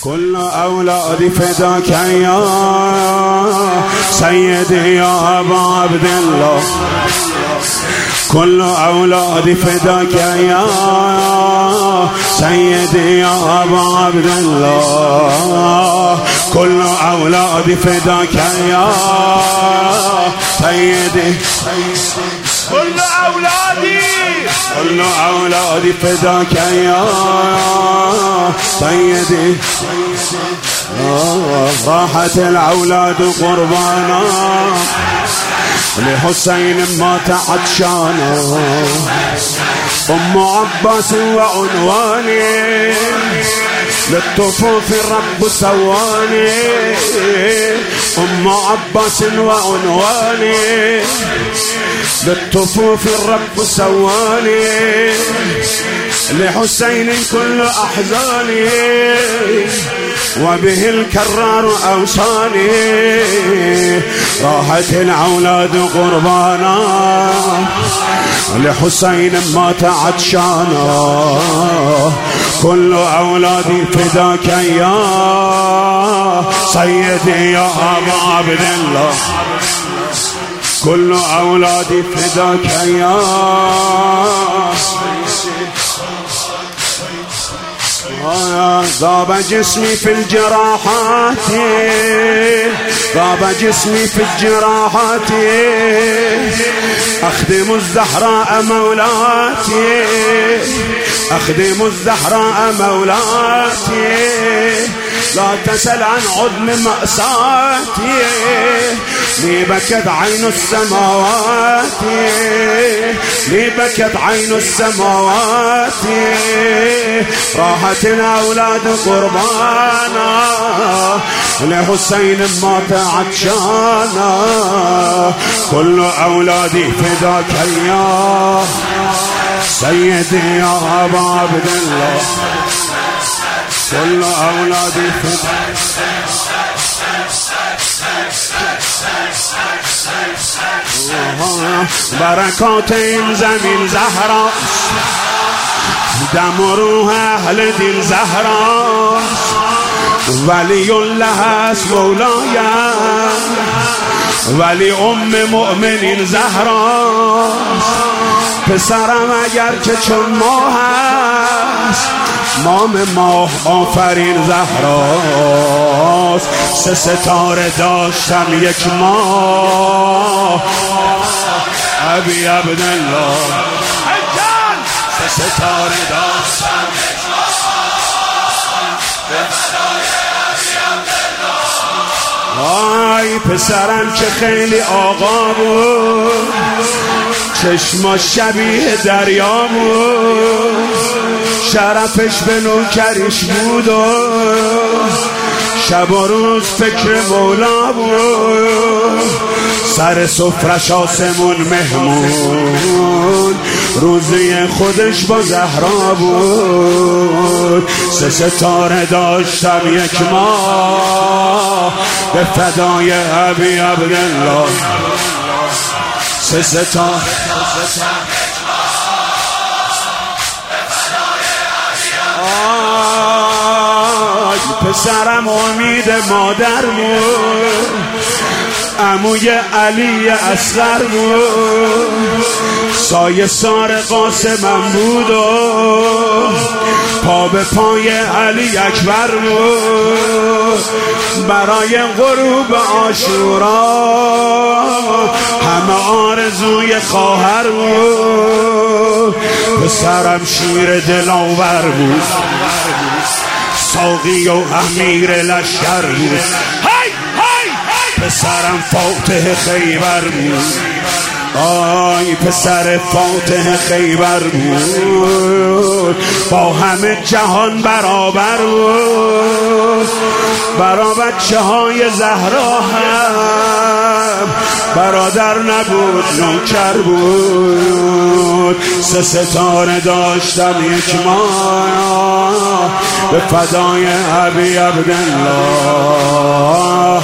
كل أولادي فداك يا سيدي يا أبا عبد الله، كل أولادي فداك يا سيدي يا أبا عبد الله، كل أولادي فداك يا سيدي، كل أولادي فداك يا سيدي. راحت الأولاد قربانا لحسين مات عطشانا، أم عباس وعنواني للطفوف الرب سواني، أم عباس وعنواني للطفوف الرب سواني، لحسين كل أحزاني وبه الكرار أوصاني. راحت الأولاد قربانا لحسين مات عطشانا، كل أولادي فداك يا سيدي يا أبا عبد الله، كل أولادي فداك يا ضاب جسمي في الجراحات، ضاب جسمي في الجراحات، أخدم الزهراء مولاتي، أخدم الزهراء مولاتي، لا تسل عن عظم مأساتي، لي بكت عين السماوات، لي بكت عين السماوات. راحت الأولاد قربانا لحسين مات عطشانا، كل أولادي فداك يا سيدي يا أبا عبد الله، كل أولادي فداك. بركات این زمین زهرا، دم و روح اهل دل زهرا، ولی الله است مولایم، ولی ام مؤمنین زهرا. پسرم اگر که چون ماه است، مام ماه آفرین زهراست. سه ستاره داشتم یک ماه، ابی عبدالله، سه ستاره داشتم یک ماه، به فدای ابی عبدالله. آی پسرم که خیلی آقا بود، چشما شبیه دریا بود، شرفش به نوکریش بود و شب و روز فکر مولا بود. سر سفرش آسمون مهمون، روزی خودش با زهرا بود. سه ستاره داشتم یک ماه، به فدای ابی عبدالله. سه ستاره پسرم امید مادر بود، عموی علی اصغر بود، سایه سار قاسمم بود و پا به پای علی اکبر بود. برای غروب عاشورا همه آرزوی خواهر بود. پسرم شیر دلاور بود، ساقی و امیر لشکر بود. پسرم فاتح خیبر بود، آی پسر فاتح خیبر بود. با همه جهان برابر بود، برا بچه های زهرا هم برادر نبود نوکر بود. سه ستاره داشتم یک ماه، به فدای ابی عبدالله.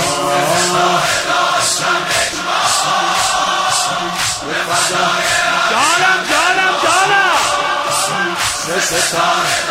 جانم سه ستاره